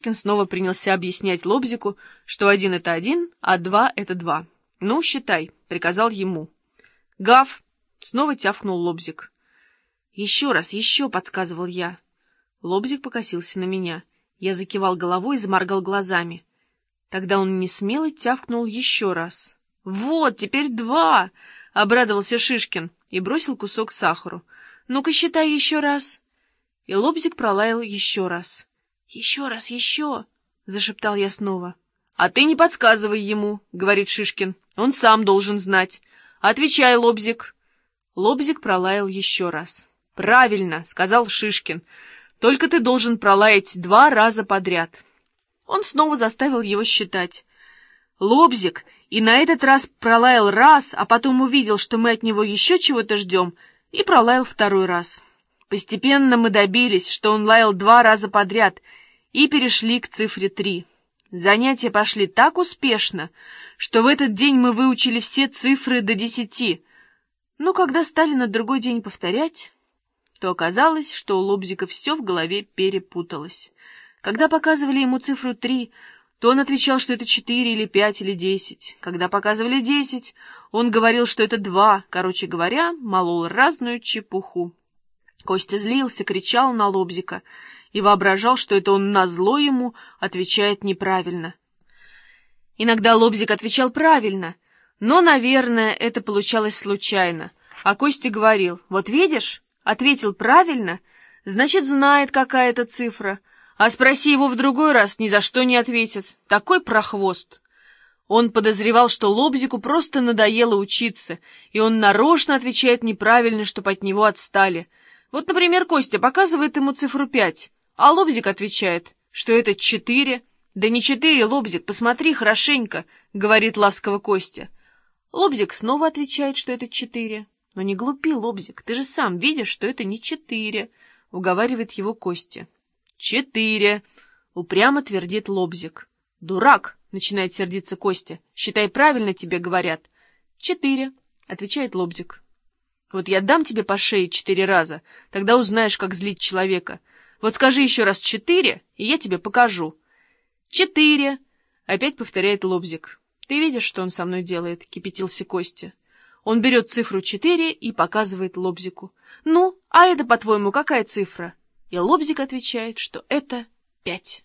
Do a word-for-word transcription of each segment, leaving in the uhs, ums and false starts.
Шишкин снова принялся объяснять Лобзику, что один — это один, а два — это два. «Ну, считай», — приказал ему. «Гав!» — снова тявкнул Лобзик. «Еще раз, еще!» — подсказывал я. Лобзик покосился на меня. Я закивал головой и заморгал глазами. Тогда он несмело тявкнул еще раз. «Вот, теперь два!» — обрадовался Шишкин и бросил кусок сахару. «Ну-ка, считай еще раз!» И Лобзик пролаял еще раз. «Еще раз, еще!» — зашептал я снова. «А ты не подсказывай ему», — говорит Шишкин. «Он сам должен знать. Отвечай, Лобзик». Лобзик пролаял еще раз. «Правильно», — сказал Шишкин. «Только ты должен пролаять два раза подряд». Он снова заставил его считать. Лобзик и на этот раз пролаял раз, а потом увидел, что мы от него еще чего-то ждем, и пролаял второй раз. Постепенно мы добились, что он лаял два раза подряд, и перешли к цифре три. Занятия пошли так успешно, что в этот день мы выучили все цифры до десяти. Но когда стали на другой день повторять, то оказалось, что у Лобзика все в голове перепуталось. Когда показывали ему цифру три, то он отвечал, что это четыре или пять или десять. Когда показывали десять, он говорил, что это два. Короче говоря, молол разную чепуху. Костя злился, кричал на Лобзика и воображал, что это он назло ему отвечает неправильно. Иногда Лобзик отвечал правильно, но, наверное, это получалось случайно. А Костя говорил: «Вот видишь, ответил правильно, значит, знает, какая это цифра, а спроси его в другой раз, ни за что не ответит. Такой прохвост». Он подозревал, что Лобзику просто надоело учиться, и он нарочно отвечает неправильно, чтобы от него отстали. Вот, например, Костя показывает ему цифру пять, а Лобзик отвечает, что это четыре. «Да не четыре, Лобзик, посмотри хорошенько», — говорит ласково Костя. Лобзик снова отвечает, что это четыре. «Но не глупи, Лобзик, ты же сам видишь, что это не четыре», — уговаривает его Костя. «Четыре», — упрямо твердит Лобзик. «Дурак», — начинает сердиться Костя, — «считай правильно, тебе говорят». «Четыре», — отвечает Лобзик. «Вот я дам тебе по шее четыре раза, тогда узнаешь, как злить человека. Вот скажи еще раз четыре, и я тебе покажу». «Четыре», — опять повторяет Лобзик. «Ты видишь, что он со мной делает?» — кипятился Костя. Он берет цифру четыре и показывает Лобзику. «Ну, а это, по-твоему, какая цифра?» И Лобзик отвечает, что это пять.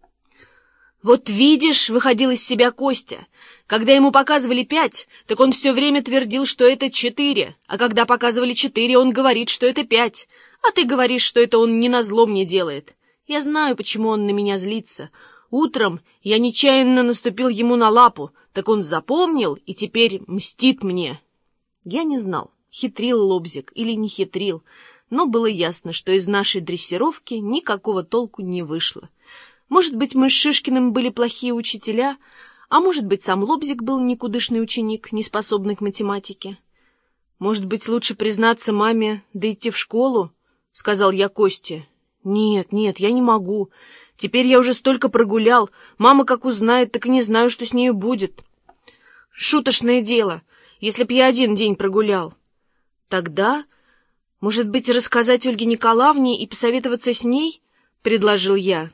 «Вот видишь», — выходил из себя Костя, — «когда ему показывали пять, так он все время твердил, что это четыре, а когда показывали четыре, он говорит, что это пять, а ты говоришь, что это он не назло мне делает. Я знаю, почему он на меня злится. Утром я нечаянно наступил ему на лапу, так он запомнил и теперь мстит мне». Я не знал, хитрил Лобзик или не хитрил, но было ясно, что из нашей дрессировки никакого толку не вышло. Может быть, мы с Шишкиным были плохие учителя, а может быть, сам Лобзик был никудышный ученик, неспособный к математике. «Может быть, лучше признаться маме, да идти в школу?» — сказал я Косте. «Нет, нет, я не могу. Теперь я уже столько прогулял. Мама как узнает, так и не знаю, что с нею будет». «Шуточное дело, если б я один день прогулял». «Тогда, может быть, рассказать Ольге Николаевне и посоветоваться с ней?» — предложил я.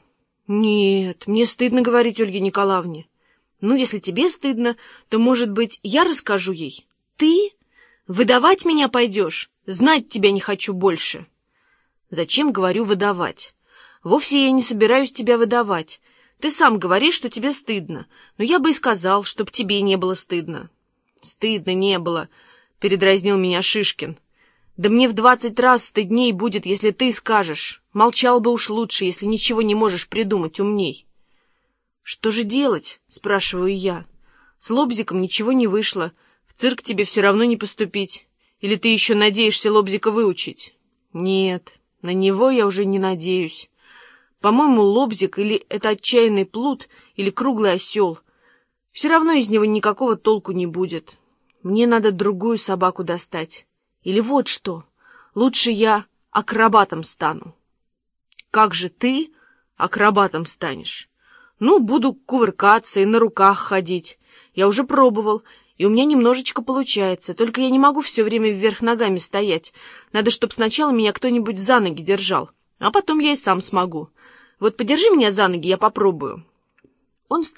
«Нет, мне стыдно говорить Ольге Николаевне». «Ну, если тебе стыдно, то, может быть, я расскажу ей». «Ты? Выдавать меня пойдешь? Знать тебя не хочу больше». «Зачем, говорю, выдавать? Вовсе я не собираюсь тебя выдавать. Ты сам говоришь, что тебе стыдно, но я бы и сказал, чтоб тебе не было стыдно». «Стыдно не было», — передразнил меня Шишкин. «Да мне в двадцать раз стыдней будет, если ты скажешь. Молчал бы уж лучше, если ничего не можешь придумать умней». «Что же делать?» — спрашиваю я. «С Лобзиком ничего не вышло. В цирк тебе все равно не поступить. Или ты еще надеешься Лобзика выучить?» «Нет, на него я уже не надеюсь. По-моему, Лобзик или это отчаянный плут, или круглый осел. Все равно из него никакого толку не будет. Мне надо другую собаку достать. Или вот что, лучше я акробатом стану». «Как же ты акробатом станешь?» «Ну, буду кувыркаться и на руках ходить. Я уже пробовал, и у меня немножечко получается, только я не могу все время вверх ногами стоять. Надо, чтобы сначала меня кто-нибудь за ноги держал, а потом я и сам смогу. Вот подержи меня за ноги, я попробую». Он